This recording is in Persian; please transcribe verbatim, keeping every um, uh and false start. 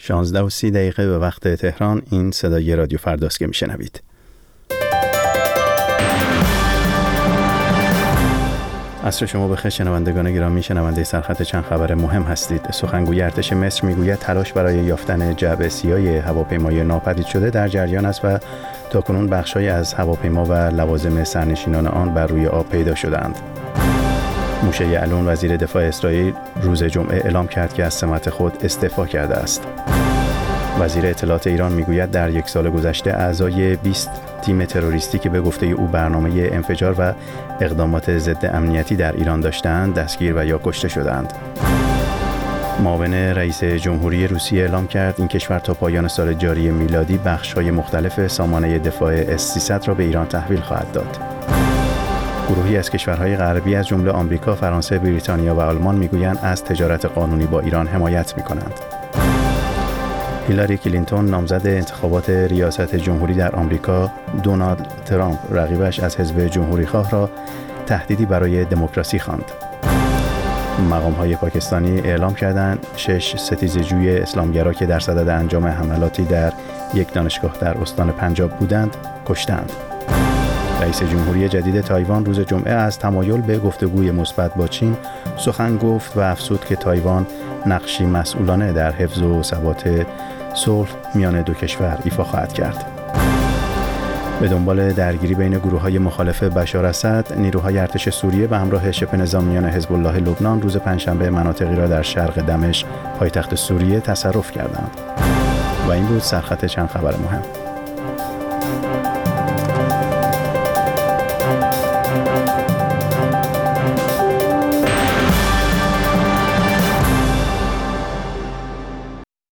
شانزده و سی دقیقه به وقت تهران. این صدای رادیو فرداست که میشنوید. عصر شما بخیر شنوندگان گرامی، شنونده سرخط چند خبر مهم هستید. سخنگوی ارتش مصر میگوید تلاش برای یافتن جعبه سیاه هواپیمای ناپدید شده در جریان است و تاکنون بخش‌هایی از هواپیما و لوازم سرنشینان آن بر روی آب پیدا شدند. موشه یعلون وزیر دفاع اسرائیل روز جمعه اعلام کرد که از سمت خود استعفا کرده است. وزیر اطلاعات ایران میگوید در یک سال گذشته اعضای بیست تیم تروریستی که به گفته او برنامه انفجار و اقدامات ضد امنیتی در ایران داشتند دستگیر و یا کشته شدند. معاون رئیس جمهوری روسیه اعلام کرد این کشور تا پایان سال جاری میلادی بخش‌های مختلف سامانه دفاع اس سیصد را به ایران تحویل خواهد داد. گروهی از کشورهای غربی از جمله آمریکا، فرانسه، بریتانیا و آلمان میگویند از تجارت قانونی با ایران حمایت می‌کنند. هیلاری کلینتون نامزد انتخابات ریاست جمهوری در آمریکا، دونالد ترامپ رقیبش از حزب جمهوریخواه را تهدیدی برای دموکراسی خواند. مقام‌های پاکستانی اعلام کردند شش ستیزجوی اسلامگرا که در صدد انجام حملاتی در یک دانشگاه در استان پنجاب بودند، کشتند. رئیس جمهوری جدید تایوان روز جمعه از تمایل به گفتگوی مثبت با چین سخن گفت و افزود که تایوان نقشی مسئولانه در حفظ و ثبات صلح میان دو کشور ایفا خواهد کرد. به دنبال درگیری بین گروه‌های مخالف بشار اسد، نیروهای ارتش سوریه به همراه شبه نظامیان حزب الله لبنان روز پنجشنبه مناطقی را در شرق دمشق، پایتخت سوریه تصرف کردند. و این بود سرخط چند خبر مهم.